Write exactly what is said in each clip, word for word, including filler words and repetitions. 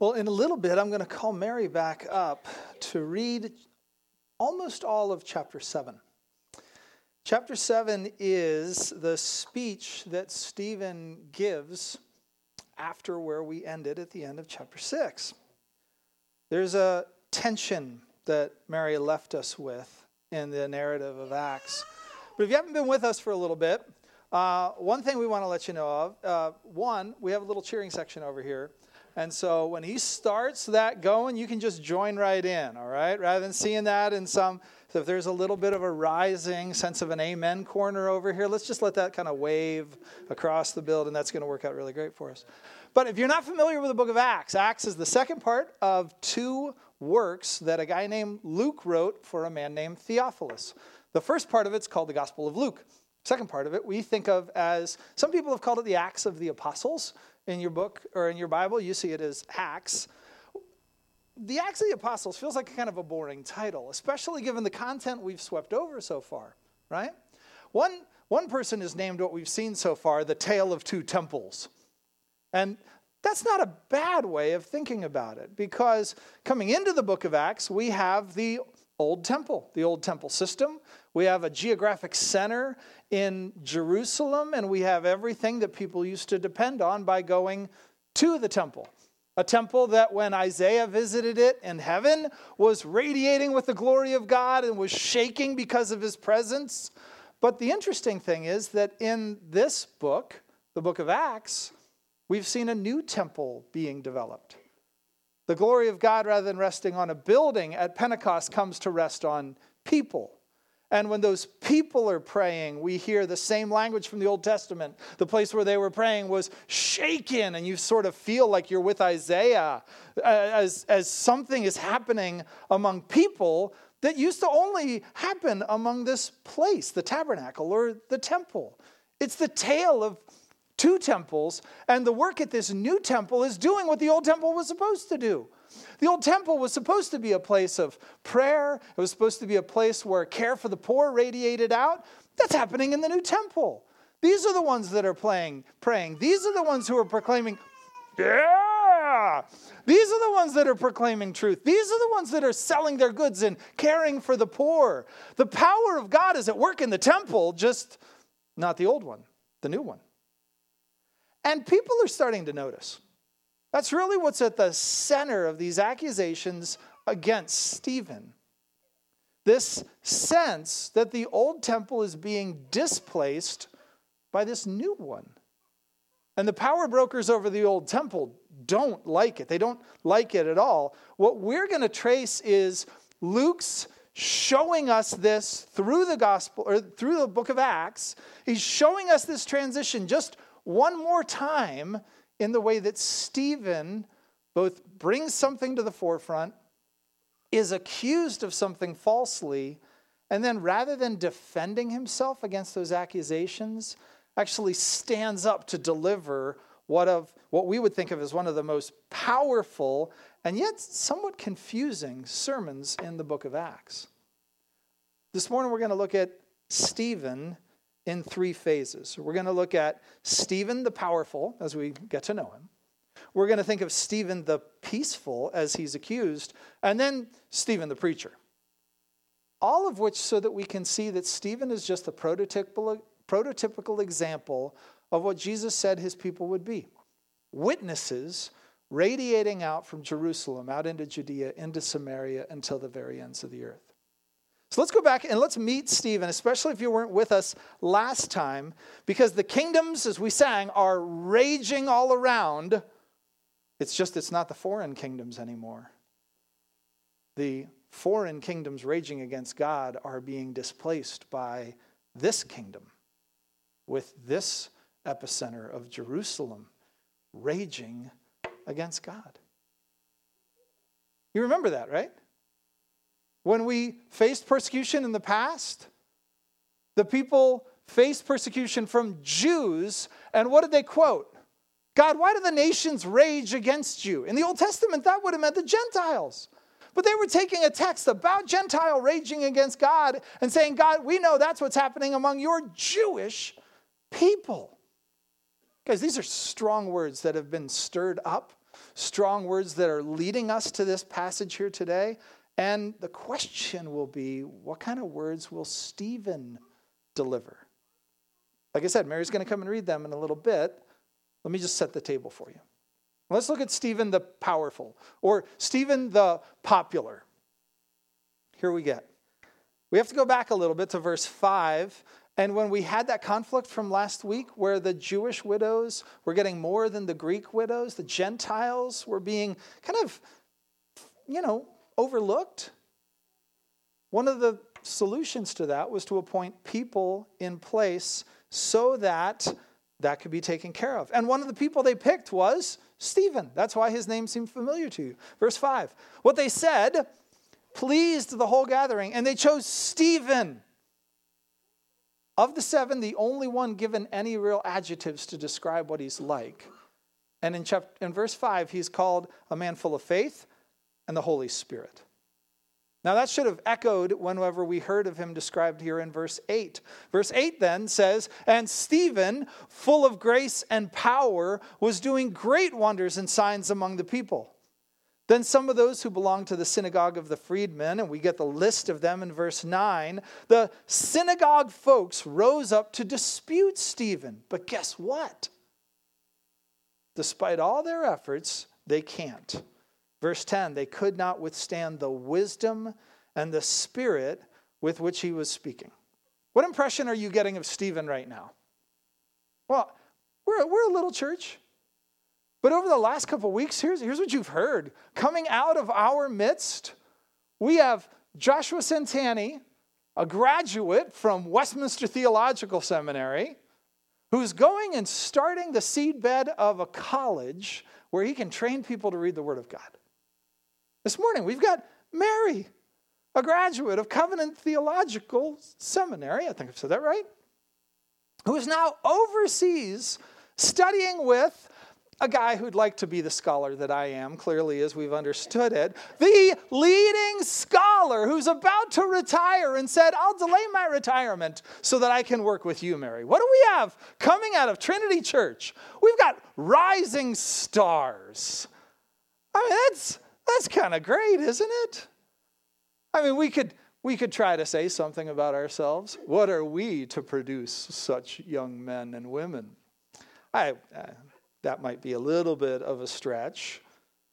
Well, in a little bit, I'm going to call Mary back up to read almost all of chapter seven. Chapter seven is the speech that Stephen gives after where we ended at the end of chapter six. There's a tension that Mary left us with in the narrative of Acts. But if you haven't been with us for a little bit, uh, one thing we want to let you know of, uh, one, we have a little cheering section over here. And so when he starts that going, you can just join right in, all right? Rather than seeing that in some, so if there's a little bit of a rising sense of an amen corner over here, let's just let that kind of wave across the building. That's going to work out really great for us. But if you're not familiar with the book of Acts, Acts is the second part of two works that a guy named Luke wrote for a man named Theophilus. The first part of it's called the Gospel of Luke. Second part of it we think of as, some people have called it the Acts of the Apostles. In your book or in your Bible, you see it as Acts. The Acts of the Apostles feels like a kind of a boring title, especially given the content we've swept over so far, right? One, one person has named what we've seen so far the Tale of Two Temples. And that's not a bad way of thinking about it, because coming into the book of Acts, we have the Old Temple, the Old Temple system. We have a geographic center in Jerusalem, and we have everything that people used to depend on by going to the temple. A temple that when Isaiah visited it in heaven was radiating with the glory of God and was shaking because of his presence. But the interesting thing is that in this book, the book of Acts, we've seen a new temple being developed. The glory of God, rather than resting on a building at Pentecost, comes to rest on people. And when those people are praying, we hear the same language from the Old Testament. The place where they were praying was shaken, and you sort of feel like you're with Isaiah as, as something is happening among people that used to only happen among this place, the tabernacle or the temple. It's the tale of two temples, and the work at this new temple is doing what the old temple was supposed to do. The old temple was supposed to be a place of prayer. It was supposed to be a place where care for the poor radiated out. That's happening in the new temple. These are the ones that are playing, praying. These are the ones who are proclaiming, yeah! These are the ones that are proclaiming truth. These are the ones that are selling their goods and caring for the poor. The power of God is at work in the temple, just not the old one, the new one. And people are starting to notice. That's really what's at the center of these accusations against Stephen. This sense that the old temple is being displaced by this new one. And the power brokers over the old temple don't like it. They don't like it at all. What we're going to trace is Luke's showing us this through the gospel, or through the book of Acts. He's showing us this transition just one more time in the way that Stephen both brings something to the forefront, is accused of something falsely, and then rather than defending himself against those accusations, actually stands up to deliver what of what we would think of as one of the most powerful and yet somewhat confusing sermons in the book of Acts. This morning we're going to look at Stephen in three phases. We're going to look at Stephen the powerful as we get to know him. We're going to think of Stephen the peaceful as he's accused, and then Stephen the preacher. All of which so that we can see that Stephen is just a prototypical, prototypical example of what Jesus said his people would be. Witnesses radiating out from Jerusalem, out into Judea, into Samaria, until the very ends of the earth. So let's go back and let's meet Stephen, especially if you weren't with us last time, because the kingdoms, as we sang, are raging all around. It's just it's not the foreign kingdoms anymore. The foreign kingdoms raging against God are being displaced by this kingdom, with this epicenter of Jerusalem raging against God. You remember that, right? When we faced persecution in the past, the people faced persecution from Jews, and what did they quote? God, why do the nations rage against you? In the Old Testament, that would have meant the Gentiles. But they were taking a text about Gentile raging against God and saying, God, we know that's what's happening among your Jewish people. Guys, these are strong words that have been stirred up strong words that are leading us to this passage here today. And the question will be, what kind of words will Stephen deliver? Like I said, Mary's going to come and read them in a little bit. Let me just set the table for you. Let's look at Stephen the powerful, or Stephen the popular. Here we get. We have to go back a little bit to verse five. And when we had that conflict from last week where the Jewish widows were getting more than the Greek widows, the Gentiles were being kind of, you know, overlooked. One of the solutions to that was to appoint people in place so that that could be taken care of. And one of the people they picked was Stephen. That's why his name seemed familiar to you. Verse five. What they said pleased the whole gathering, and they chose Stephen. Of the seven, the only one given any real adjectives to describe what he's like. And in, chapter, in verse five, he's called a man full of faith and the Holy Spirit. Now that should have echoed whenever we heard of him described here in verse eight. Verse eight then says, and Stephen, full of grace and power, was doing great wonders and signs among the people. Then some of those who belonged to the synagogue of the freedmen, and we get the list of them in verse nine, the synagogue folks rose up to dispute Stephen. But guess what? Despite all their efforts, they can't. Verse ten, they could not withstand the wisdom and the spirit with which he was speaking. What impression are you getting of Stephen right now? Well, we're, we're a little church. But over the last couple of weeks, here's, here's what you've heard. Coming out of our midst, we have Joshua Santani, a graduate from Westminster Theological Seminary, who's going and starting the seedbed of a college where he can train people to read the Word of God. This morning, we've got Mary, a graduate of Covenant Theological Seminary, I think I've said that right, who is now overseas studying with a guy who'd like to be the scholar that I am, clearly as we've understood it, the leading scholar who's about to retire and said, I'll delay my retirement so that I can work with you, Mary. What do we have coming out of Trinity Church? We've got rising stars. I mean, that's that's kind of great, isn't it? I mean, we could we could try to say something about ourselves. What are we to produce such young men and women? I... I That might be a little bit of a stretch.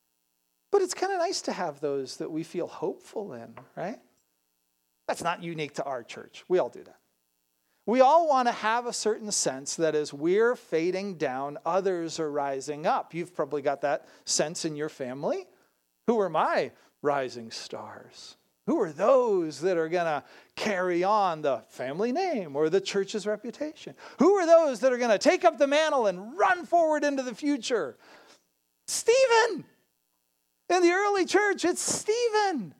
But it's kind of nice to have those that we feel hopeful in, right? That's not unique to our church. We all do that. We all want to have a certain sense that as we're fading down, others are rising up. You've probably got that sense in your family. Who are my rising stars? Who are those that are going to carry on the family name or the church's reputation? Who are those that are going to take up the mantle and run forward into the future? Stephen. In the early church, it's Stephen.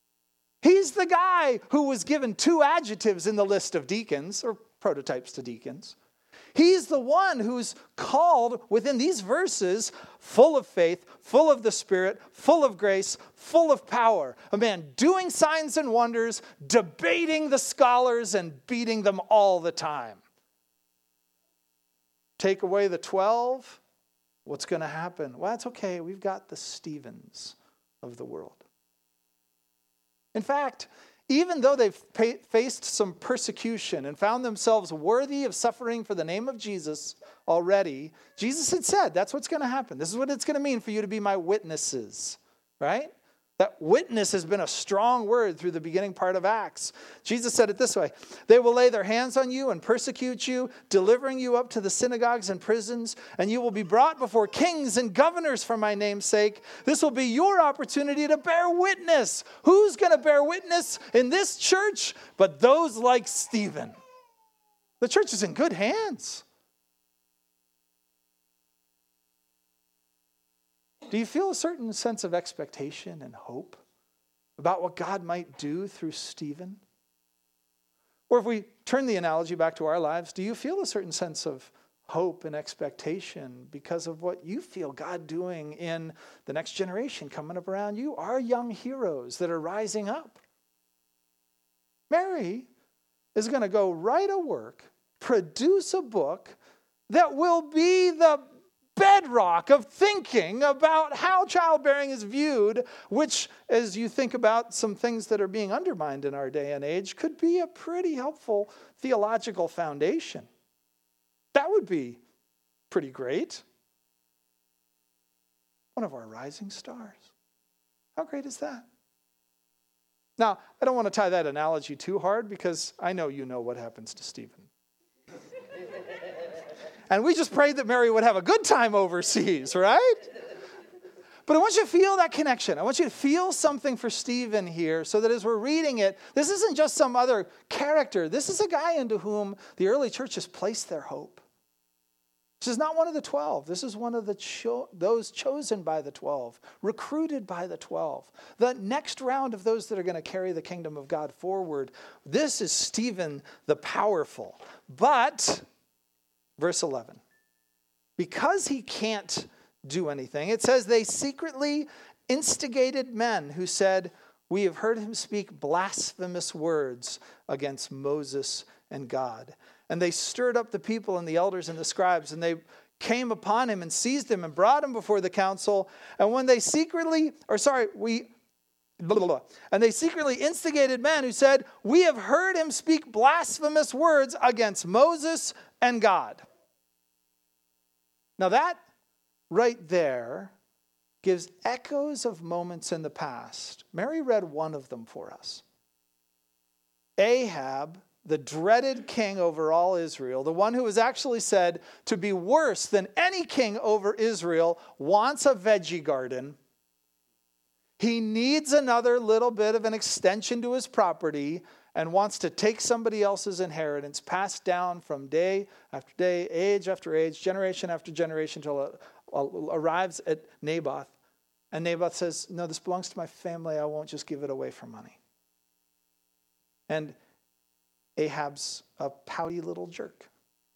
He's the guy who was given two adjectives in the list of deacons, or prototypes to deacons. He's the one who's called within these verses full of faith, full of the Spirit, full of grace, full of power. A man doing signs and wonders, debating the scholars and beating them all the time. Take away the twelve, what's going to happen? Well, that's okay. We've got the Stephens of the world. In fact, even though they've faced some persecution and found themselves worthy of suffering for the name of Jesus already, Jesus had said, that's what's going to happen. This is what it's going to mean for you to be my witnesses, right? That witness has been a strong word through the beginning part of Acts. Jesus said it this way, they will lay their hands on you and persecute you, delivering you up to the synagogues and prisons, and you will be brought before kings and governors for my name's sake. This will be your opportunity to bear witness. Who's going to bear witness in this church but those like Stephen? The church is in good hands. Do you feel a certain sense of expectation and hope about what God might do through Stephen? Or if we turn the analogy back to our lives, do you feel a certain sense of hope and expectation because of what you feel God doing in the next generation coming up around you? Our young heroes that are rising up. Mary is going to go write a work, produce a book that will be the bedrock of thinking about how childbearing is viewed, which, as you think about some things that are being undermined in our day and age, could be a pretty helpful theological foundation. That would be pretty great. One of our rising stars. How great is that? Now, I don't want to tie that analogy too hard because I know you know what happens to Stephen. And we just prayed that Mary would have a good time overseas, right? But I want you to feel that connection. I want you to feel something for Stephen here so that as we're reading it, this isn't just some other character. This is a guy into whom the early church has placed their hope. This is not one of the twelve. This is one of the cho- those chosen by the twelve, recruited by the twelve. The next round of those that are going to carry the kingdom of God forward. This is Stephen the powerful. But, verse eleven, because he can't do anything, it says they secretly instigated men who said, "We have heard him speak blasphemous words against Moses and God." And they stirred up the people and the elders and the scribes, and they came upon him and seized him and brought him before the council. And when they secretly, or sorry, we, blah, blah, blah. And they secretly instigated men who said, "We have heard him speak blasphemous words against Moses and God." Now that right there gives echoes of moments in the past. Mary read one of them for us. Ahab, the dreaded king over all Israel, the one who was actually said to be worse than any king over Israel, wants a veggie garden. He needs another little bit of an extension to his property and wants to take somebody else's inheritance, passed down from day after day, age after age, generation after generation, until it arrives at Naboth. And Naboth says, "No, this belongs to my family. I won't just give it away for money." And Ahab's a pouty little jerk.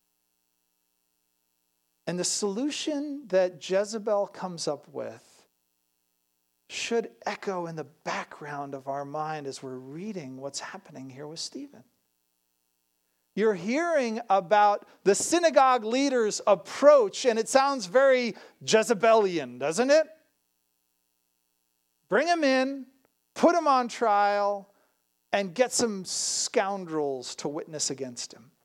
And the solution that Jezebel comes up with should echo in the background of our mind as we're reading what's happening here with Stephen. You're hearing about the synagogue leader's approach, and it sounds very Jezebelian, doesn't it? Bring him in, put him on trial, and get some scoundrels to witness against him.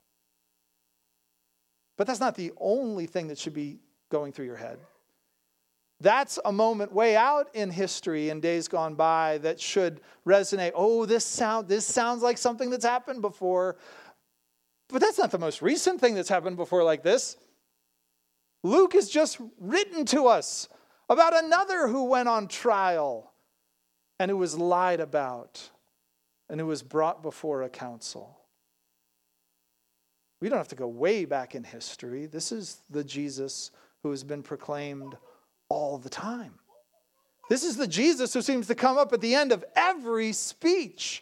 But that's not the only thing that should be going through your head. That's a moment way out in history in days gone by that should resonate. Oh, this sound this sounds like something that's happened before. But that's not the most recent thing that's happened before like this. Luke has just written to us about another who went on trial and who was lied about and who was brought before a council. We don't have to go way back in history. This is the Jesus who has been proclaimed all the time. This is the Jesus who seems to come up at the end of every speech.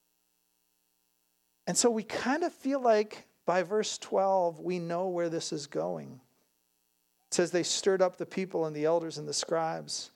And so we kind of feel like by verse twelve, we know where this is going. It says they stirred up the people and the elders and the scribes.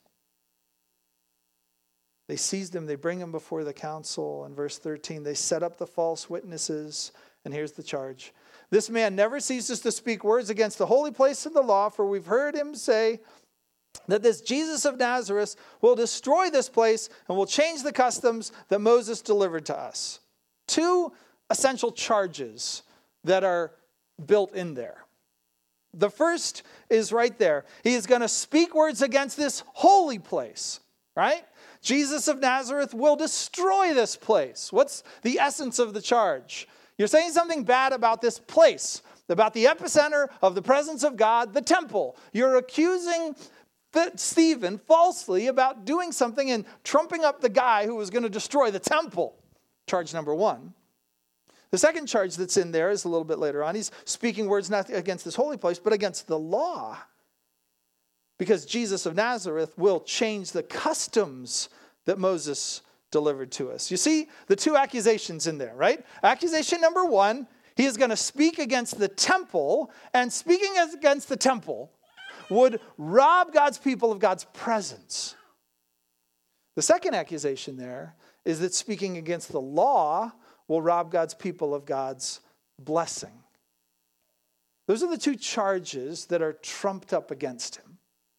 They seized him, they bring him before the council. In verse thirteen, they set up the false witnesses. And here's the charge. This man never ceases to speak words against the holy place of the law, for we've heard him say that this Jesus of Nazareth will destroy this place and will change the customs that Moses delivered to us. Two essential charges that are built in there. The first is right there. He is going to speak words against this holy place, right? Jesus of Nazareth will destroy this place. What's the essence of the charge? You're saying something bad about this place, about the epicenter of the presence of God, the temple. You're accusing Stephen falsely about doing something and trumping up the guy who was going to destroy the temple. Charge number one. The second charge that's in there is a little bit later on. He's speaking words not against this holy place, but against the law. Because Jesus of Nazareth will change the customs that Moses delivered to us. You see the two accusations in there, right? Accusation number one, he is going to speak against the temple, and speaking against the temple would rob God's people of God's presence. The second accusation there is that speaking against the law will rob God's people of God's blessing. Those are the two charges that are trumped up against him.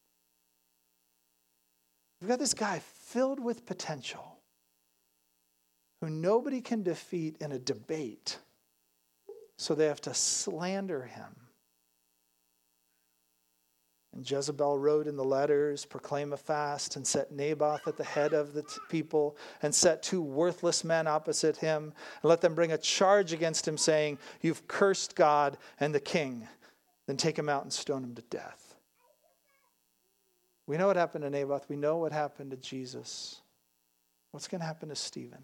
We've got this guy filled with potential who nobody can defeat in a debate, so they have to slander him. And Jezebel wrote in the letters, proclaim a fast, and set Naboth at the head of the t- people, and set two worthless men opposite him, and let them bring a charge against him, saying, you've cursed God and the king. Then take him out and stone him to death. We know what happened to Naboth. We know what happened to Jesus. What's going to happen to Stephen?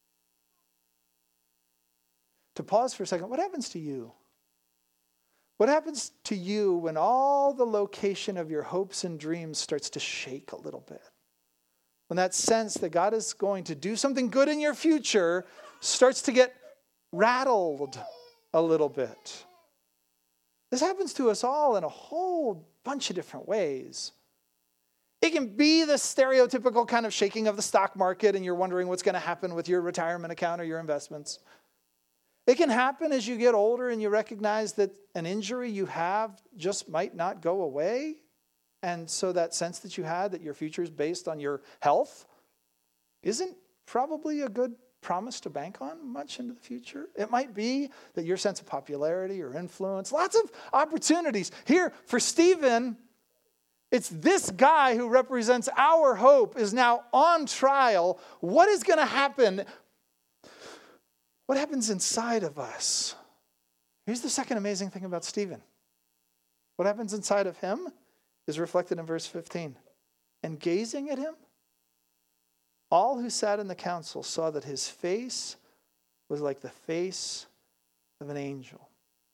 To pause for a second, what happens to you? What happens to you when all the location of your hopes and dreams starts to shake a little bit? When that sense that God is going to do something good in your future starts to get rattled a little bit. This happens to us all in a whole bunch of different ways. It can be the stereotypical kind of shaking of the stock market and you're wondering what's going to happen with your retirement account or your investments. It can happen as you get older and you recognize that an injury you have just might not go away. And so that sense that you had that your future is based on your health isn't probably a good promise to bank on much into the future. It might be that your sense of popularity or influence, lots of opportunities. Here for Stephen, it's this guy who represents our hope is now on trial. What is going to happen? What happens inside of us? Here's the second amazing thing about Stephen. What happens inside of him is reflected in verse fifteen. And gazing at him, all who sat in the council saw that his face was like the face of an angel.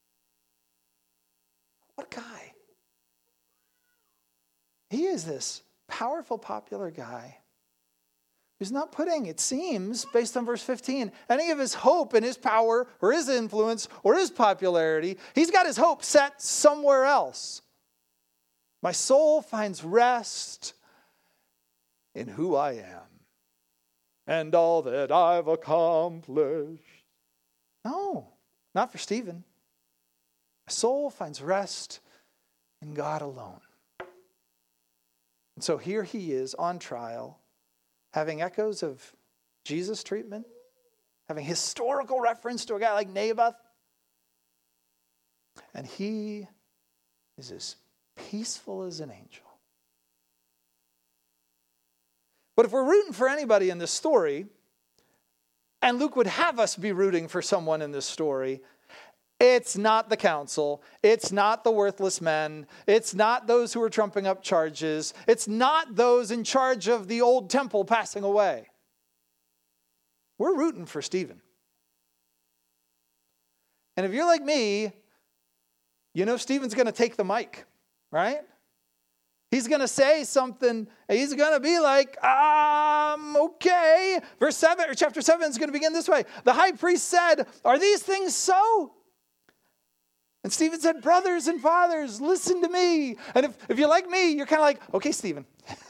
What a guy. He is this powerful, popular guy who's not putting, it seems, based on verse fifteen, any of his hope and his power or his influence or his popularity. He's got his hope set somewhere else. My soul finds rest in who I am and all that I've accomplished. No, not for Stephen. My soul finds rest in God alone. And so here he is on trial, having echoes of Jesus' treatment, having historical reference to a guy like Naboth. And he is as peaceful as an angel. But if we're rooting for anybody in this story, and Luke would have us be rooting for someone in this story, it's not the council. It's not the worthless men. It's not those who are trumping up charges. It's not those in charge of the old temple passing away. We're rooting for Stephen. And if you're like me, you know Stephen's going to take the mic, right? He's going to say something. He's going to be like, um, okay. Verse seven, or chapter seven is going to begin this way. The high priest said, are these things so? And Stephen said, brothers and fathers, listen to me. And if, if you're like me, you're kind of like, okay, Stephen.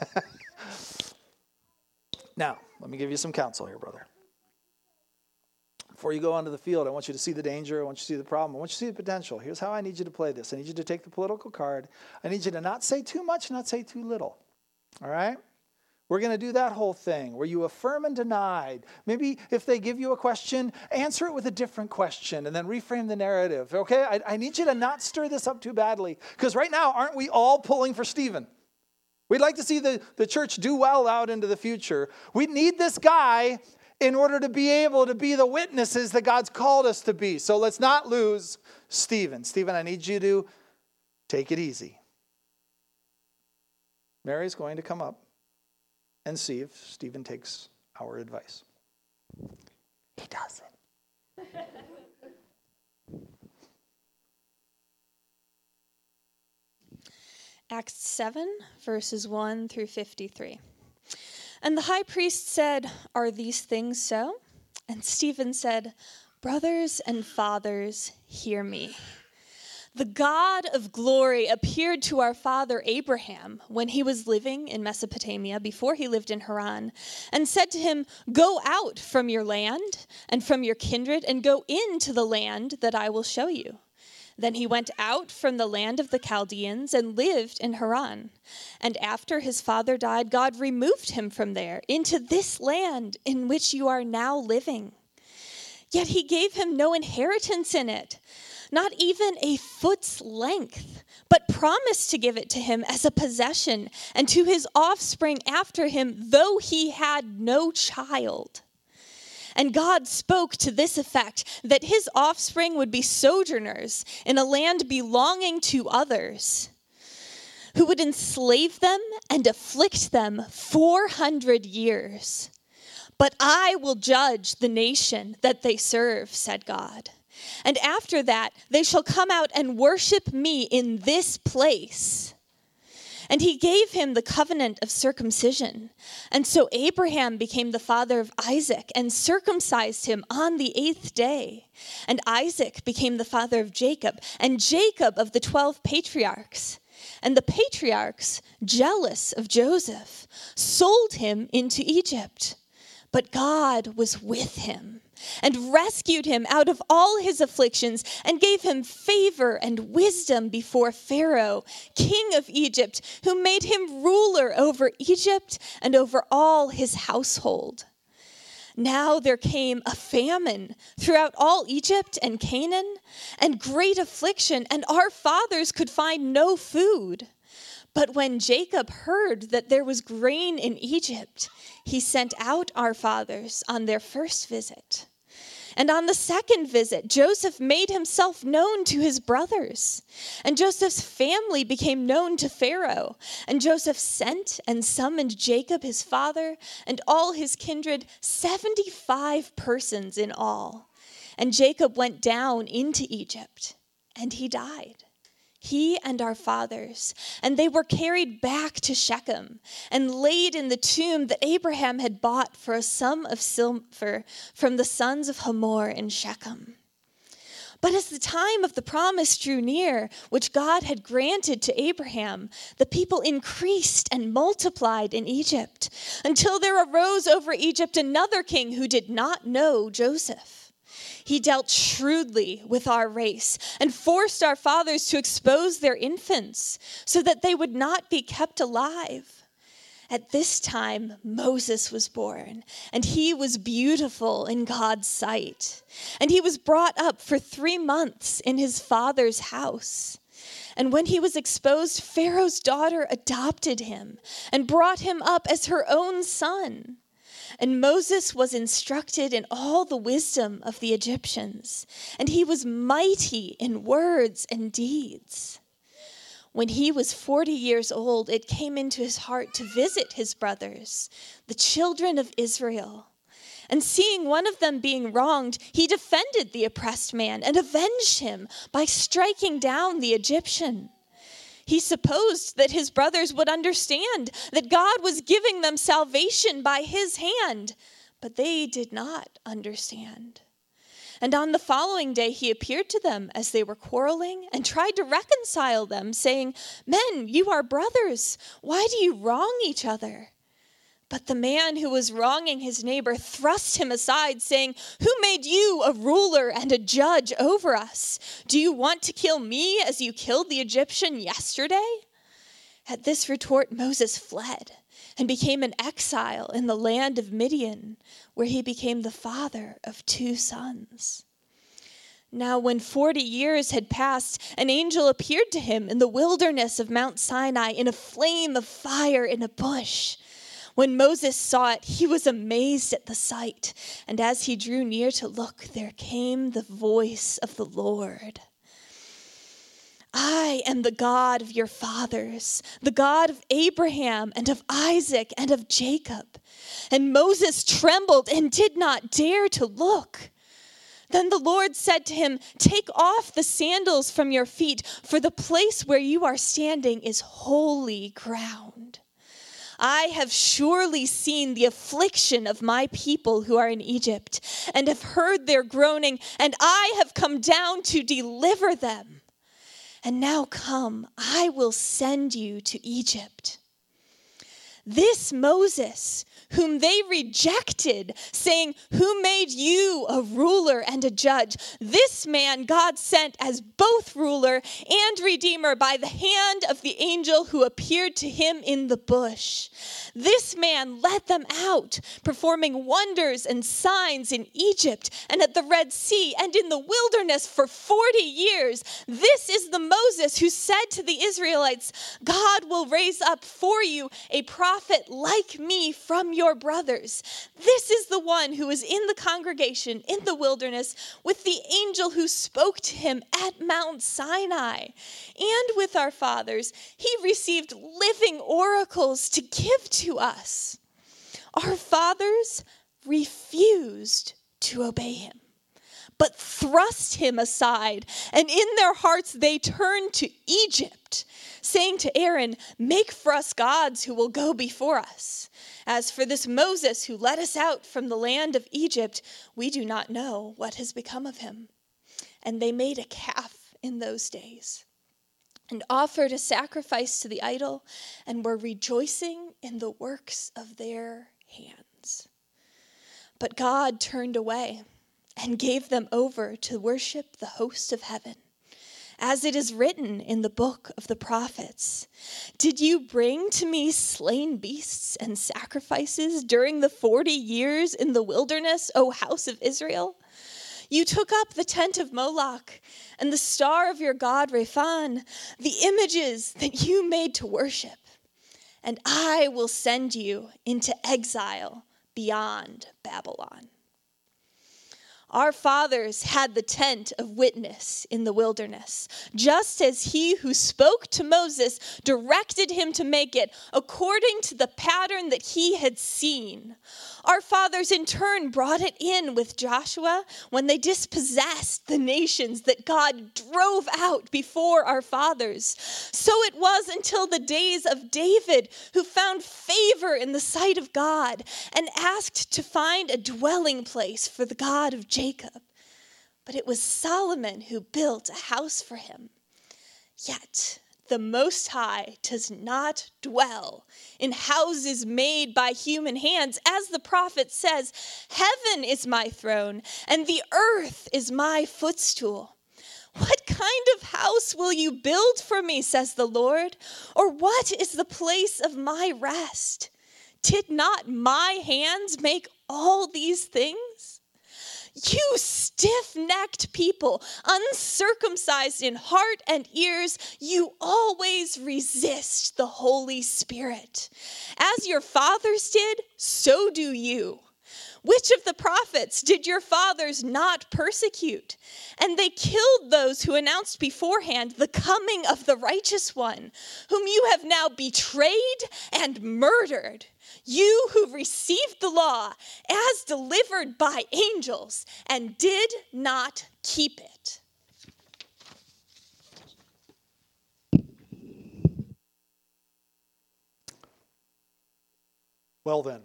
Now, let me give you some counsel here, brother. Before you go onto the field, I want you to see the danger. I want you to see the problem. I want you to see the potential. Here's how I need you to play this. I need you to take the political card. I need you to not say too much, not say too little. All right? We're going to do that whole thing where you affirm and deny. Maybe if they give you a question, answer it with a different question and then reframe the narrative. Okay? I, I need you to not stir this up too badly. Because right now, aren't we all pulling for Stephen? We'd like to see the, the church do well out into the future. We need this guy in order to be able to be the witnesses that God's called us to be. So let's not lose Stephen. Stephen, I need you to take it easy. Mary's going to come up and see if Stephen takes our advice. He doesn't. Acts seven, verses one through fifty-three. And the high priest said, are these things so? And Stephen said, brothers and fathers, hear me. The God of glory appeared to our father Abraham when he was living in Mesopotamia before he lived in Haran, and said to him, go out from your land and from your kindred and go into the land that I will show you. Then he went out from the land of the Chaldeans and lived in Haran. And after his father died, God removed him from there into this land in which you are now living. Yet he gave him no inheritance in it, not even a foot's length, but promised to give it to him as a possession and to his offspring after him, though he had no child. And God spoke to this effect, that his offspring would be sojourners in a land belonging to others, who would enslave them and afflict them four hundred years. But I will judge the nation that they serve, said God. And after that, they shall come out and worship me in this place. And he gave him the covenant of circumcision. And so Abraham became the father of Isaac and circumcised him on the eighth day. And Isaac became the father of Jacob, and Jacob of the twelve patriarchs. And the patriarchs, jealous of Joseph, sold him into Egypt. But God was with him and rescued him out of all his afflictions and gave him favor and wisdom before Pharaoh, king of Egypt, who made him ruler over Egypt and over all his household. Now there came a famine throughout all Egypt and Canaan, and great affliction, and our fathers could find no food. But when Jacob heard that there was grain in Egypt, he sent out our fathers on their first visit. And on the second visit, Joseph made himself known to his brothers. And Joseph's family became known to Pharaoh. And Joseph sent and summoned Jacob his father and all his kindred, seventy-five persons in all. And Jacob went down into Egypt, and he died, he and our fathers, and they were carried back to Shechem and laid in the tomb that Abraham had bought for a sum of silver from the sons of Hamor in Shechem. But as the time of the promise drew near, which God had granted to Abraham, the people increased and multiplied in Egypt, until there arose over Egypt another king who did not know Joseph. He dealt shrewdly with our race and forced our fathers to expose their infants so that they would not be kept alive. At this time, Moses was born, and he was beautiful in God's sight. And he was brought up for three months in his father's house. And when he was exposed, Pharaoh's daughter adopted him and brought him up as her own son. And Moses was instructed in all the wisdom of the Egyptians, and he was mighty in words and deeds. When he was forty years old, it came into his heart to visit his brothers, the children of Israel. And seeing one of them being wronged, he defended the oppressed man and avenged him by striking down the Egyptian. He supposed that his brothers would understand that God was giving them salvation by his hand, but they did not understand. And on the following day he appeared to them as they were quarreling and tried to reconcile them, saying, "Men, you are brothers. Why do you wrong each other?" But the man who was wronging his neighbor thrust him aside, saying, "Who made you a ruler and a judge over us? Do you want to kill me as you killed the Egyptian yesterday?" At this retort, Moses fled and became an exile in the land of Midian, where he became the father of two sons. Now, when forty years had passed, an angel appeared to him in the wilderness of Mount Sinai in a flame of fire in a bush. When Moses saw it, he was amazed at the sight. And as he drew near to look, there came the voice of the Lord. "I am the God of your fathers, the God of Abraham and of Isaac and of Jacob." And Moses trembled and did not dare to look. Then the Lord said to him, "Take off the sandals from your feet, for the place where you are standing is holy ground. I have surely seen the affliction of my people who are in Egypt, and have heard their groaning, and I have come down to deliver them. And now come, I will send you to Egypt." This Moses, whom they rejected, saying, who made you a ruler and a judge? This man God sent as both ruler and redeemer by the hand of the angel who appeared to him in the bush. This man led them out, performing wonders and signs in Egypt and at the Red Sea and in the wilderness for forty years. This is the Moses who said to the Israelites, God will raise up for you a prophet like me from your brothers. This is the one who was in the congregation in the wilderness with the angel who spoke to him at Mount Sinai. And with our fathers, he received living oracles to give to us. Our fathers refused to obey him, but thrust him aside, and in their hearts they turned to Egypt, saying to Aaron, make for us gods who will go before us. As for this Moses who led us out from the land of Egypt, we do not know what has become of him. And they made a calf in those days and offered a sacrifice to the idol and were rejoicing in the works of their hands. But God turned away and gave them over to worship the host of heaven. As it is written in the book of the prophets, did you bring to me slain beasts and sacrifices during the forty years in the wilderness, O house of Israel? You took up the tent of Moloch and the star of your god Rephan, the images that you made to worship. And I will send you into exile beyond Babylon. Our fathers had the tent of witness in the wilderness, just as he who spoke to Moses directed him to make it according to the pattern that he had seen. Our fathers in turn brought it in with Joshua when they dispossessed the nations that God drove out before our fathers. So it was until the days of David, who found favor in the sight of God and asked to find a dwelling place for the God of Jacob. But it was Solomon who built a house for him. Yet the Most High does not dwell in houses made by human hands. As the prophet says, heaven is my throne and the earth is my footstool. What kind of house will you build for me, says the Lord? Or what is the place of my rest? Did not my hands make all these things? You stiff-necked people, uncircumcised in heart and ears, you always resist the Holy Spirit. As your fathers did, so do you. Which of the prophets did your fathers not persecute? And they killed those who announced beforehand the coming of the righteous one, whom you have now betrayed and murdered. You who received the law as delivered by angels and did not keep it. Well then,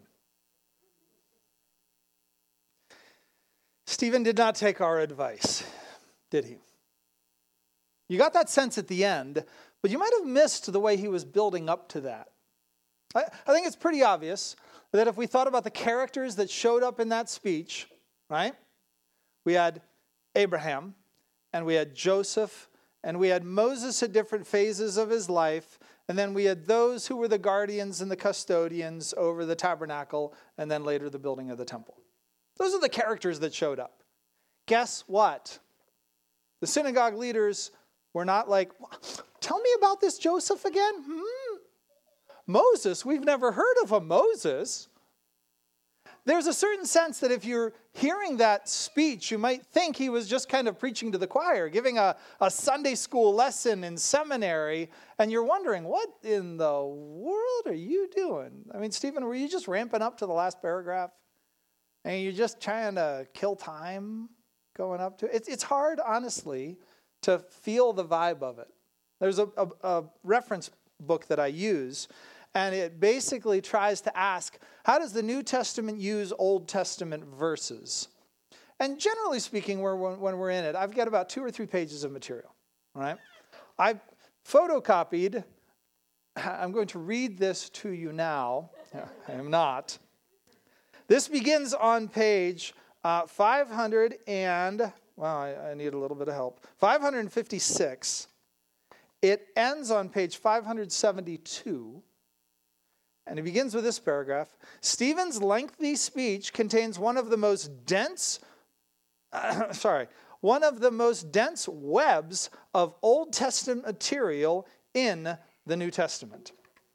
Stephen did not take our advice, did he? You got that sense at the end, but you might have missed the way he was building up to that. I, I think it's pretty obvious that if we thought about the characters that showed up in that speech, right? We had Abraham, and we had Joseph, and we had Moses at different phases of his life, and then we had those who were the guardians and the custodians over the tabernacle, and then later the building of the temple. Those are the characters that showed up. Guess what? The synagogue leaders were not like, tell me about this Joseph again? Hmm? Moses? We've never heard of a Moses. There's a certain sense that if you're hearing that speech, you might think he was just kind of preaching to the choir, giving a, a Sunday school lesson in seminary, and you're wondering, what in the world are you doing? I mean, Stephen, were you just ramping up to the last paragraph? And you're just trying to kill time going up to it. It's, it's hard, honestly, to feel the vibe of it. There's a, a, a reference book that I use, and it basically tries to ask, how does the New Testament use Old Testament verses? And generally speaking, we're, when we're in it, I've got about two or three pages of material, right? I've photocopied, I'm going to read this to you now. Yeah, I am not. This begins on page uh, five hundred and, well, I, I need a little bit of help. five hundred fifty-six. It ends on page five hundred seventy-two. And it begins with this paragraph. Stephen's lengthy speech contains one of the most dense, uh, sorry, one of the most dense webs of Old Testament material in the New Testament.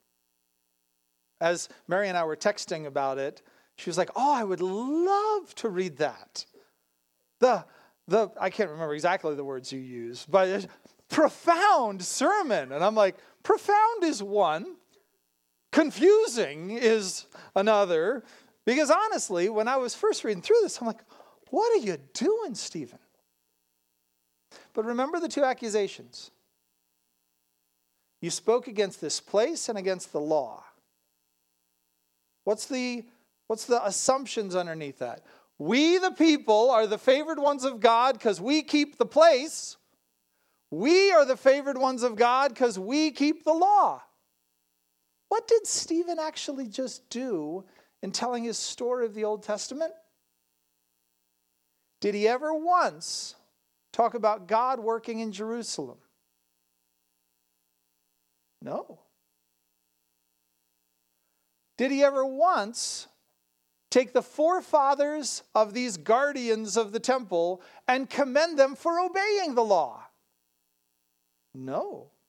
As Mary and I were texting about it, she was like, oh, I would love to read that. The, the I can't remember exactly the words you used, but profound sermon. And I'm like, profound is one. Confusing is another. Because honestly, when I was first reading through this, I'm like, what are you doing, Stephen? But remember the two accusations. You spoke against this place and against the law. What's the, what's the assumptions underneath that? We, the people, are the favored ones of God because we keep the place. We are the favored ones of God because we keep the law. What did Stephen actually just do in telling his story of the Old Testament? Did he ever once talk about God working in Jerusalem? No. Did he ever once take the forefathers of these guardians of the temple and commend them for obeying the law? No.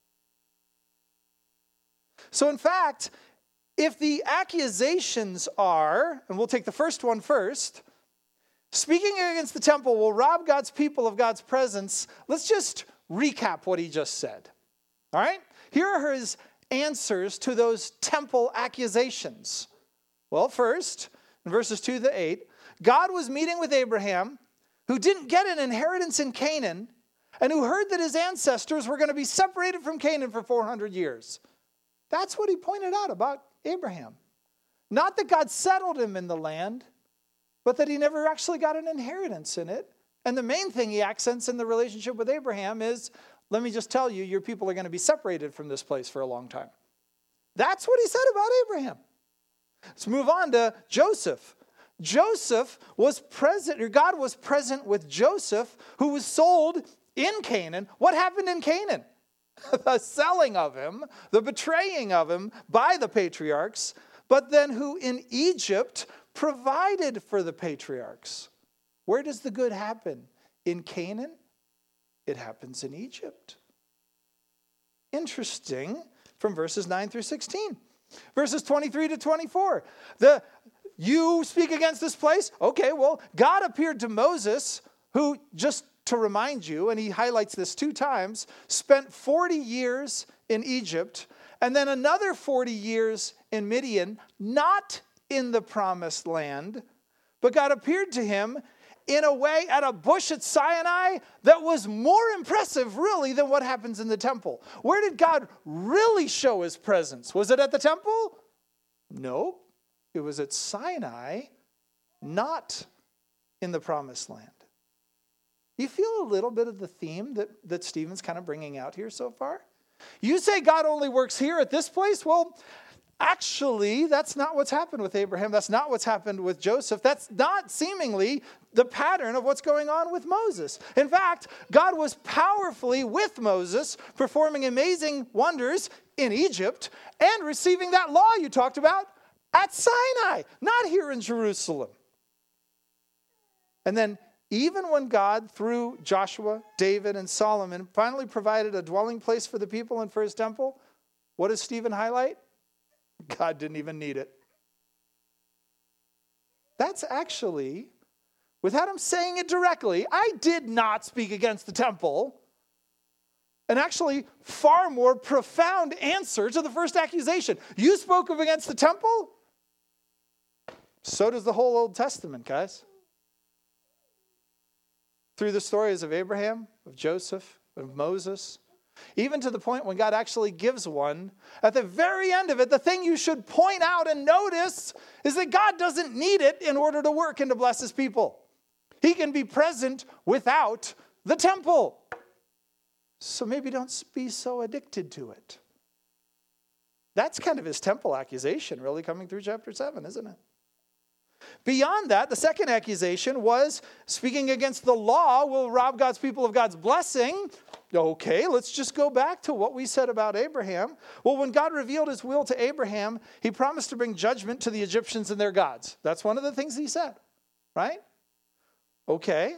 So in fact, if the accusations are, and we'll take the first one first, speaking against the temple will rob God's people of God's presence, let's just recap what he just said. All right? Here are his answers to those temple accusations. Well, first, in verses two to eight, God was meeting with Abraham, who didn't get an inheritance in Canaan, and who heard that his ancestors were going to be separated from Canaan for four hundred years. That's what he pointed out about Abraham. Not that God settled him in the land, but that he never actually got an inheritance in it. And the main thing he accents in the relationship with Abraham is, let me just tell you, your people are going to be separated from this place for a long time. That's what he said about Abraham. Let's move on to Joseph. Joseph was present, or God was present with Joseph, who was sold in Canaan. What happened in Canaan? The selling of him, the betraying of him by the patriarchs, but then who in Egypt provided for the patriarchs. Where does the good happen? In Canaan? It happens in Egypt. Interesting from verses nine through sixteen. Verses twenty-three to twenty-four. The, you speak against this place? Okay, well, God appeared to Moses, who, just to remind you, and he highlights this two times, spent forty years in Egypt, and then another forty years in Midian, not in the promised land, but God appeared to him in a way at a bush at Sinai that was more impressive, really, than what happens in the temple. Where did God really show his presence? Was it at the temple? No, it was at Sinai, not in the promised land. You feel a little bit of the theme that, that Stephen's kind of bringing out here so far? You say God only works here at this place? Well, actually, that's not what's happened with Abraham. That's not what's happened with Joseph. That's not seemingly the pattern of what's going on with Moses. In fact, God was powerfully with Moses, performing amazing wonders in Egypt and receiving that law you talked about at Sinai, not here in Jerusalem. And then even when God, through Joshua, David, and Solomon, finally provided a dwelling place for the people and for his temple, what does Stephen highlight? God didn't even need it. That's actually, without him saying it directly, I did not speak against the temple. An actually far more profound answer to the first accusation. You spoke of against the temple? So does the whole Old Testament, guys. Through the stories of Abraham, of Joseph, of Moses, even to the point when God actually gives one, at the very end of it, the thing you should point out and notice is that God doesn't need it in order to work and to bless his people. He can be present without the temple. So maybe don't be so addicted to it. That's kind of his temple accusation really coming through chapter seven, isn't it? Beyond that, the second accusation was speaking against the law will rob God's people of God's blessing. Okay, let's just go back to what we said about Abraham. Well, when God revealed his will to Abraham, he promised to bring judgment to the Egyptians and their gods. That's one of the things he said, right? Okay.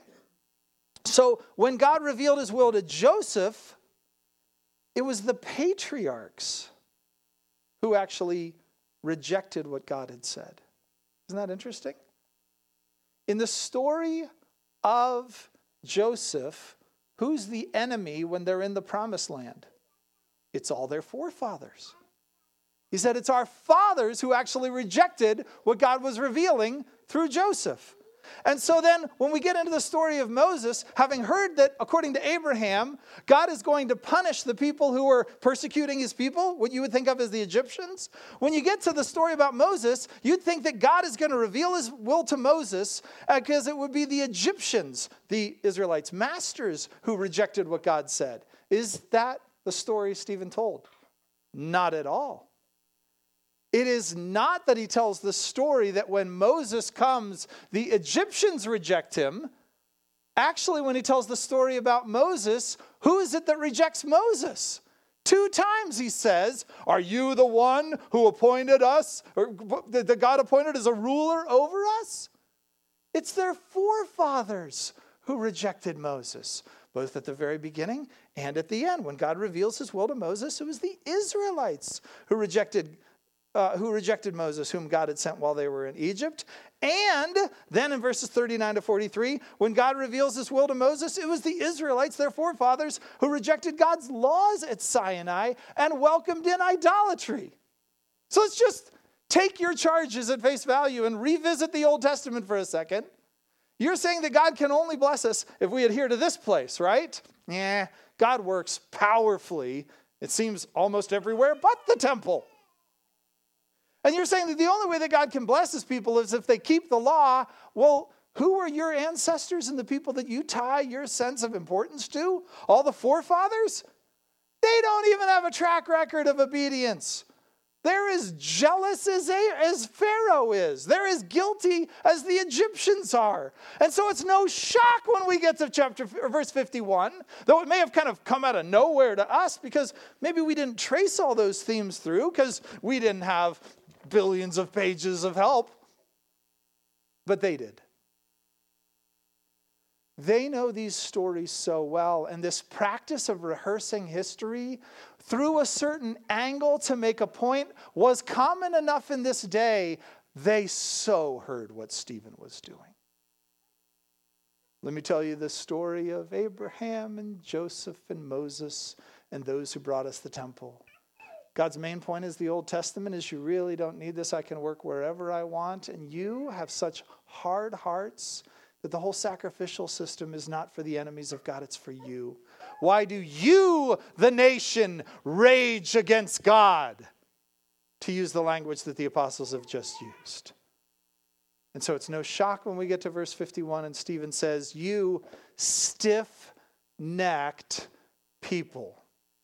So when God revealed his will to Joseph, it was the patriarchs who actually rejected what God had said. Isn't that interesting? In the story of Joseph, who's the enemy when they're in the promised land? It's all their forefathers. He said it's our fathers who actually rejected what God was revealing through Joseph. And so then when we get into the story of Moses, having heard that according to Abraham, God is going to punish the people who were persecuting his people, what you would think of as the Egyptians. When you get to the story about Moses, you'd think that God is going to reveal his will to Moses because it would be the Egyptians, the Israelites' masters, who rejected what God said. Is that the story Stephen told? Not at all. It is not that he tells the story that when Moses comes, the Egyptians reject him. Actually, when he tells the story about Moses, who is it that rejects Moses? Two times he says, are you the one who appointed us, or that God appointed as a ruler over us? It's their forefathers who rejected Moses, both at the very beginning and at the end. When God reveals his will to Moses, it was the Israelites who rejected Uh, who rejected Moses, whom God had sent while they were in Egypt. And then in verses thirty-nine to forty-three, when God reveals his will to Moses, it was the Israelites, their forefathers, who rejected God's laws at Sinai and welcomed in idolatry. So let's just take your charges at face value and revisit the Old Testament for a second. You're saying that God can only bless us if we adhere to this place, right? Yeah, God works powerfully, it seems, almost everywhere but the temple. And you're saying that the only way that God can bless his people is if they keep the law. Well, who are your ancestors and the people that you tie your sense of importance to? All the forefathers? They don't even have a track record of obedience. They're as jealous as, as Pharaoh is. They're as guilty as the Egyptians are. And so it's no shock when we get to chapter or verse fifty-one, though it may have kind of come out of nowhere to us because maybe we didn't trace all those themes through because we didn't have billions of pages of help. But they did. They know these stories so well, and this practice of rehearsing history through a certain angle to make a point was common enough in this day. They so heard what Stephen was doing. Let me tell you the story of Abraham and Joseph and Moses and those who brought us the temple. God's main point is the Old Testament is you really don't need this. I can work wherever I want. And you have such hard hearts that the whole sacrificial system is not for the enemies of God, it's for you. Why do you, the nation, rage against God? To use the language that the apostles have just used. And so it's no shock when we get to verse fifty-one and Stephen says, you stiff-necked people.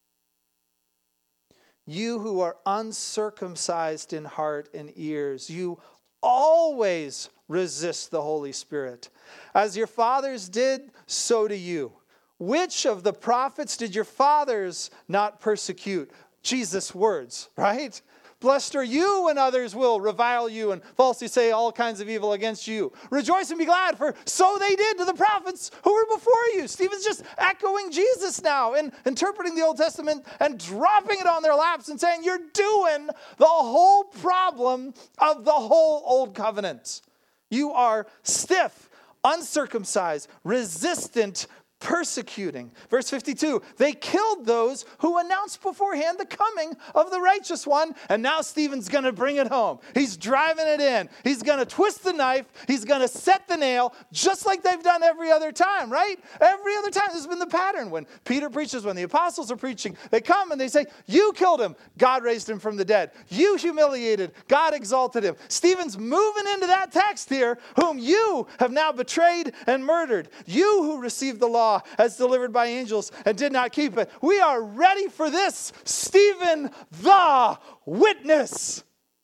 You who are uncircumcised in heart and ears, you always resist the Holy Spirit. As your fathers did, so do you. Which of the prophets did your fathers not persecute? Jesus' words, right? Blessed are you when others will revile you and falsely say all kinds of evil against you. Rejoice and be glad, for so they did to the prophets who were before you. Stephen's just echoing Jesus now and interpreting the Old Testament and dropping it on their laps and saying, you're doing the whole problem of the whole Old Covenant. You are stiff, uncircumcised, resistant, persecuting. Verse fifty-two, they killed those who announced beforehand the coming of the righteous one. And now Stephen's going to bring it home. He's driving it in. He's going to twist the knife. He's going to set the nail just like they've done every other time, right? Every other time. This has been the pattern. When Peter preaches, when the apostles are preaching, they come and they say, you killed him. God raised him from the dead. You humiliated. God exalted him. Stephen's moving into that text here, whom you have now betrayed and murdered. You who received the law law as delivered by angels and did not keep it. We are ready for this, Stephen the witness.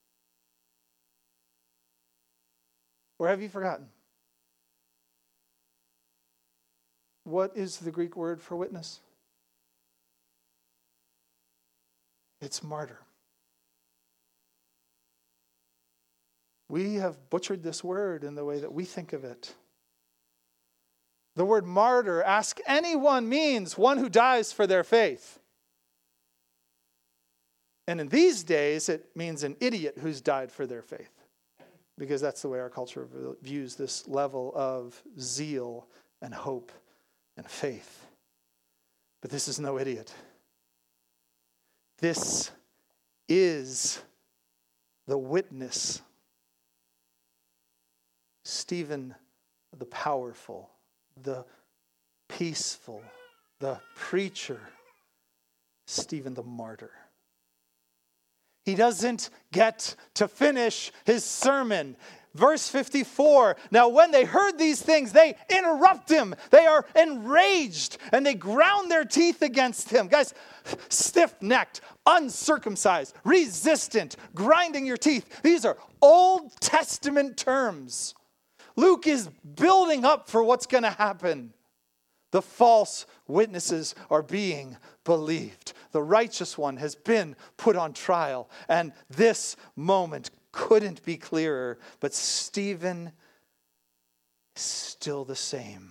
Or have you forgotten? What is the Greek word for witness? It's martyr. We have butchered this word in the way that we think of it. The word martyr, ask anyone, means one who dies for their faith. And in these days, it means an idiot who's died for their faith. Because that's the way our culture views this level of zeal and hope and faith. But this is no idiot. This is the witness. Stephen the powerful, the peaceful, the preacher. Stephen the martyr. He doesn't get to finish his sermon. Verse fifty-four, now when they heard these things, they interrupt him. They are enraged and they ground their teeth against him. Guys, stiff-necked, uncircumcised, resistant, grinding your teeth. These are Old Testament terms. Luke is building up for what's going to happen. The false witnesses are being believed. The righteous one has been put on trial. And this moment couldn't be clearer. But Stephen is still the same.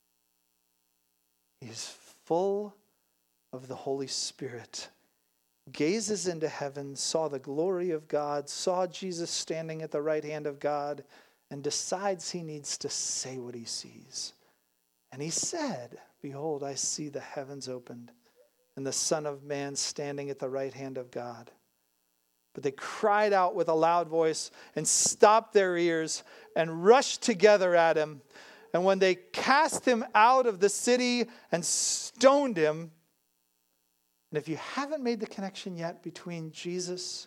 He's full of the Holy Spirit. Gazes into heaven, saw the glory of God, saw Jesus standing at the right hand of God, and decides he needs to say what he sees. And he said, behold, I see the heavens opened and the Son of Man standing at the right hand of God. But they cried out with a loud voice and stopped their ears and rushed together at him. And when they cast him out of the city and stoned him, and if you haven't made the connection yet between Jesus,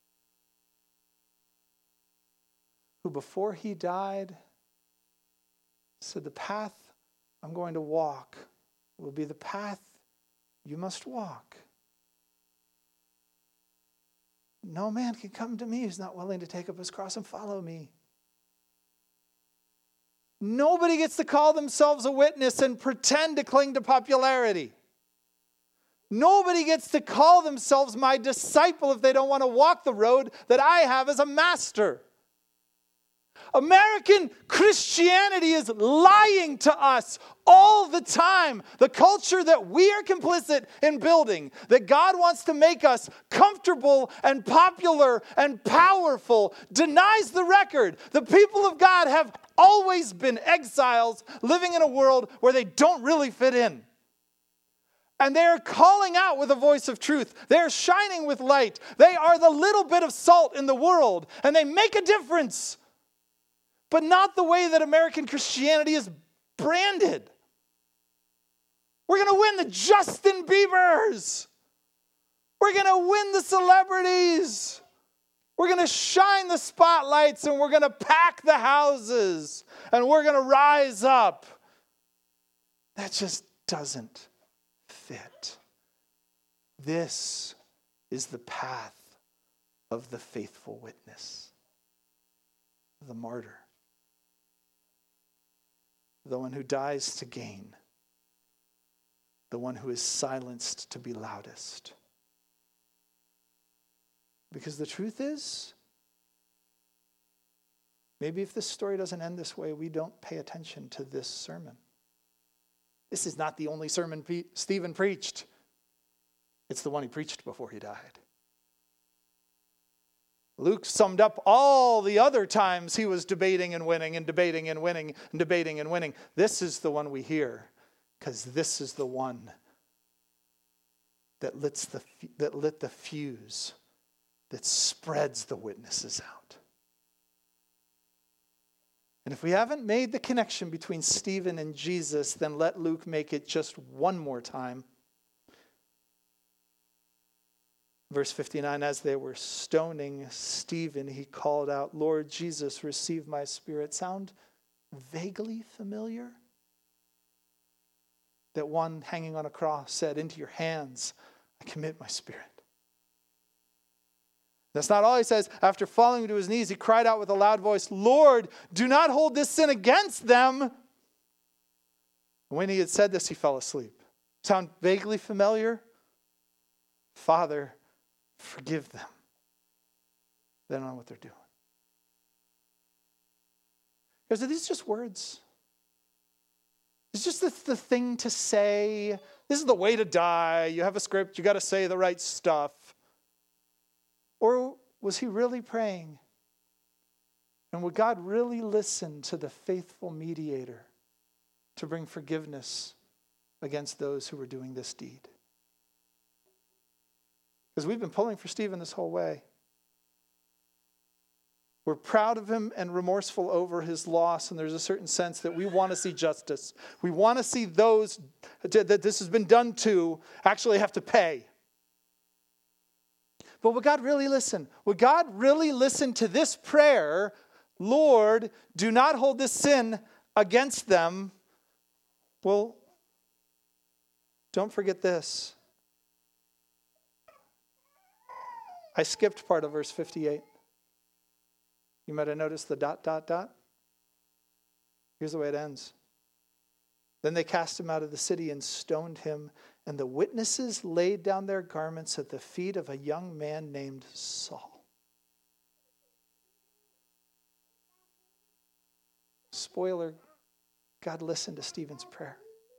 who before he died said, the path I'm going to walk will be the path you must walk. No man can come to me who's not willing to take up his cross and follow me. Nobody gets to call themselves a witness and pretend to cling to popularity. Nobody gets to call themselves my disciple if they don't want to walk the road that I have as a master. American Christianity is lying to us all the time. The culture that we are complicit in building, that God wants to make us comfortable and popular and powerful, denies the record. The people of God have always been exiles living in a world where they don't really fit in. And they are calling out with a voice of truth. They are shining with light. They are the little bit of salt in the world, and they make a difference. But not the way that American Christianity is branded. We're going to win the Justin Biebers. We're going to win the celebrities. We're going to shine the spotlights and we're going to pack the houses and we're going to rise up. That just doesn't fit. This is the path of the faithful witness, the martyr. The one who dies to gain. The one who is silenced to be loudest. Because the truth is, maybe if this story doesn't end this way, we don't pay attention to this sermon. This is not the only sermon P- Stephen preached. It's the one he preached before he died. Luke summed up all the other times he was debating and winning and debating and winning and debating and winning. This is the one we hear because this is the one that lit the, that lit the fuse, that spreads the witnesses out. And if we haven't made the connection between Stephen and Jesus, then let Luke make it just one more time. Verse fifty-nine, as they were stoning Stephen, he called out, Lord Jesus, receive my spirit. Sound vaguely familiar? that one hanging on a cross said, into your hands I commit my spirit. That's not all he says. After falling to his knees, he cried out with a loud voice, Lord, do not hold this sin against them. And when he had said this, he fell asleep. Sound vaguely familiar? Father, forgive them. They don't know what they're doing. Because are these just words? It's just the, the thing to say. This is the way to die. You have a script. You got to say the right stuff. Or was he really praying? And would God really listen to the faithful mediator to bring forgiveness against those who were doing this deed? Because we've been pulling for Stephen this whole way. We're proud of him and remorseful over his loss, and there's a certain sense that we want to see justice. We want to see those that this has been done to actually have to pay. But would God really listen? Would God really listen to this prayer, Lord, do not hold this sin against them? Well, don't forget this. I skipped part of verse fifty-eight. You might have noticed the dot, dot, dot. Here's the way it ends. Then they cast him out of the city and stoned him, and the witnesses laid down their garments at the feet of a young man named Saul. Spoiler, God listened to Stephen's prayer.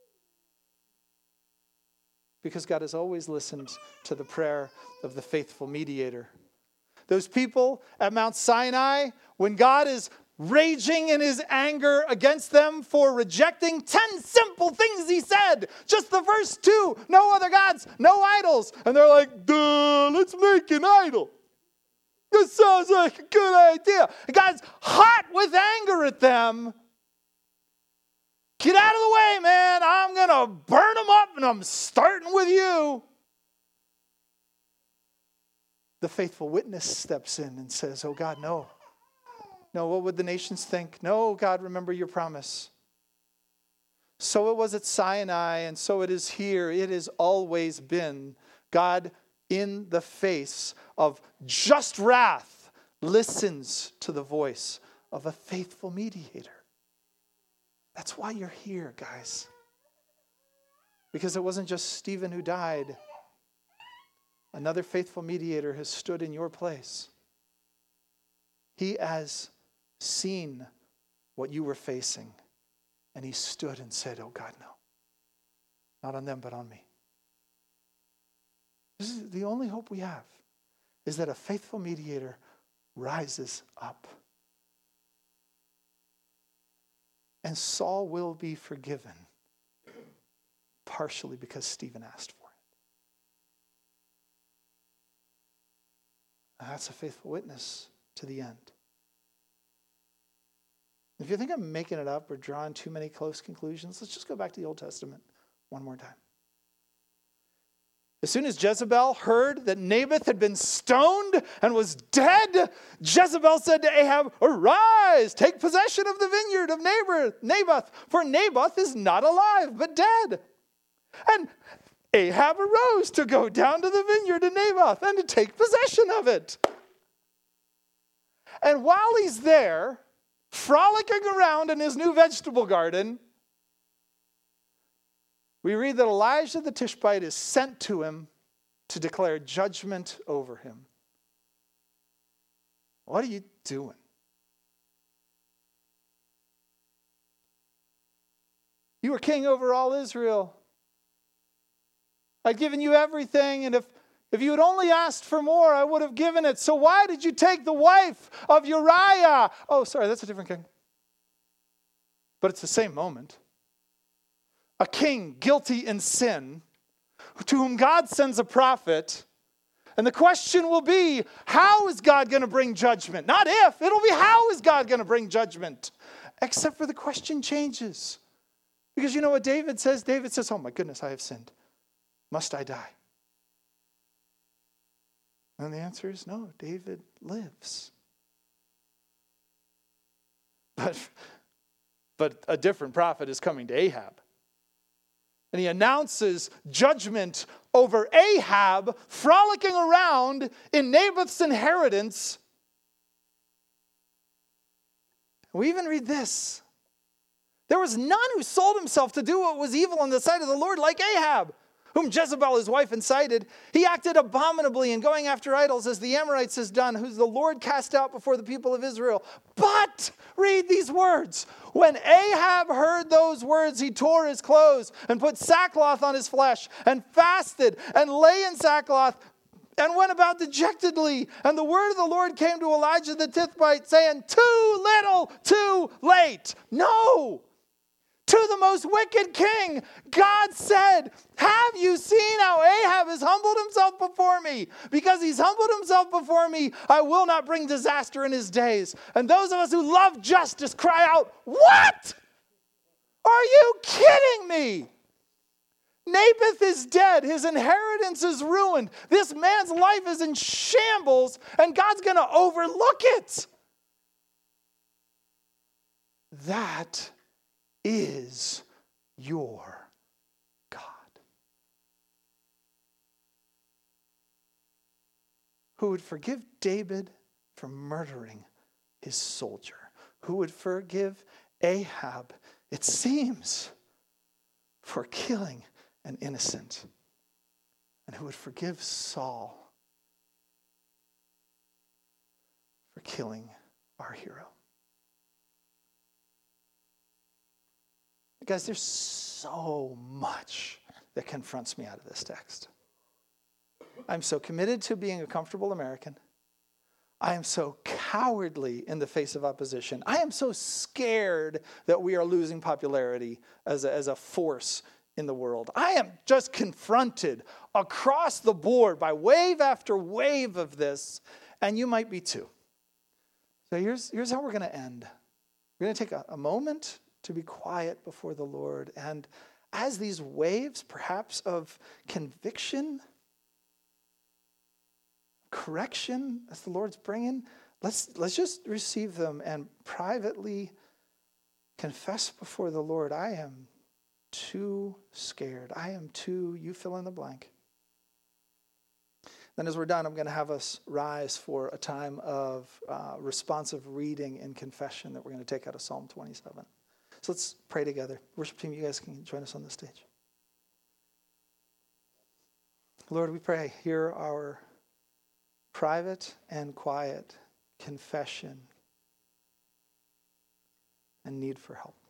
Because God has always listened to the prayer of the faithful mediator. Those people at Mount Sinai, when God is raging in his anger against them for rejecting ten simple things he said. Just the verse two, no other gods, no idols. And they're like, duh, let's make an idol. This sounds like a good idea. And God's hot with anger at them. Get out of the way, man. I'm going to burn them up, and I'm starting with you. The faithful witness steps in and says, oh God, no. No, what would the nations think? No, God, remember your promise. So it was at Sinai, and so it is here. It has always been. God, in the face of just wrath, listens to the voice of a faithful mediator. That's why you're here, guys. Because it wasn't just Stephen who died. Another faithful mediator has stood in your place. He has seen what you were facing, and he stood and said, oh God, no. Not on them, but on me. This is the only hope we have, is that a faithful mediator rises up. And Saul will be forgiven, partially because Stephen asked for it. And that's a faithful witness to the end. If you think I'm making it up or drawing too many close conclusions, let's just go back to the Old Testament one more time. As soon as Jezebel heard that Naboth had been stoned and was dead, Jezebel said to Ahab, arise, take possession of the vineyard of Naboth, for Naboth is not alive, but dead. And Ahab arose to go down to the vineyard of Naboth and to take possession of it. And while he's there, frolicking around in his new vegetable garden, we read that Elijah the Tishbite is sent to him to declare judgment over him. What are you doing? You were king over all Israel. I'd given you everything, and if, if you had only asked for more, I would have given it. So why did you take the wife of Uriah? Oh, sorry, that's a different king. But it's the same moment. A king guilty in sin, to whom God sends a prophet. And the question will be, how is God going to bring judgment? Not if, it'll be how is God going to bring judgment? Except for the question changes. Because you know what David says? David says, oh my goodness, I have sinned. Must I die? And the answer is no, David lives. But, but a different prophet is coming to Ahab. And he announces judgment over Ahab frolicking around in Naboth's inheritance. We even read this. There was none who sold himself to do what was evil in the sight of the Lord like Ahab, whom Jezebel his wife incited. He acted abominably in going after idols as the Amorites has done, whom the Lord cast out before the people of Israel. But, read these words, when Ahab heard those words, he tore his clothes and put sackcloth on his flesh and fasted and lay in sackcloth and went about dejectedly. And the word of the Lord came to Elijah the Tishbite, saying, too little, too late. No! To the most wicked king, God said, have you seen how Ahab has humbled himself before me? Because he's humbled himself before me, I will not bring disaster in his days. And those of us who love justice cry out, what? Are you kidding me? Naboth is dead. His inheritance is ruined. This man's life is in shambles, and God's going to overlook it. That is your God. Who would forgive David for murdering his soldier? Who would forgive Ahab, it seems, for killing an innocent? And who would forgive Saul for killing our hero? Guys, there's so much that confronts me out of this text. I'm so committed to being a comfortable American. I am so cowardly in the face of opposition. I am so scared that we are losing popularity as a, as a force in the world. I am just confronted across the board by wave after wave of this, and you might be too. So here's, here's how we're going to end. We're going to take a, a moment to be quiet before the Lord. And as these waves, perhaps of conviction, correction, as the Lord's bringing, let's, let's just receive them and privately confess before the Lord, I am too scared. I am too, you fill in the blank. Then as we're done, I'm going to have us rise for a time of uh, responsive reading and confession that we're going to take out of Psalm twenty-seven. So let's pray together. Worship team, you guys can join us on the stage. Lord, we pray, hear our private and quiet confession and need for help.